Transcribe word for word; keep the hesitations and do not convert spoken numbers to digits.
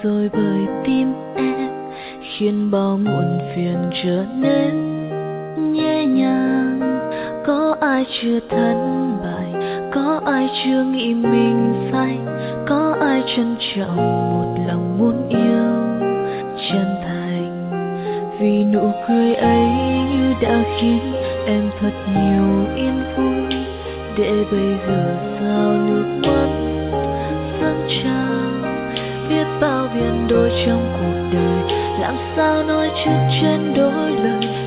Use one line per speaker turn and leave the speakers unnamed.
rồi bởi tim em, khiến bao muộn phiền trở nên nhẹ nhàng. Có ai chưa thất bại, có ai chưa nghĩ mình sai, có ai trân trọng một lòng muốn yêu chân thành. Vì nụ cười ấy đã khiến em thật nhiều yên vui, để bây giờ sao nước mắt dâng trào. Biết bao biến đổi trong cuộc đời, làm sao nói trước trên đôi lời.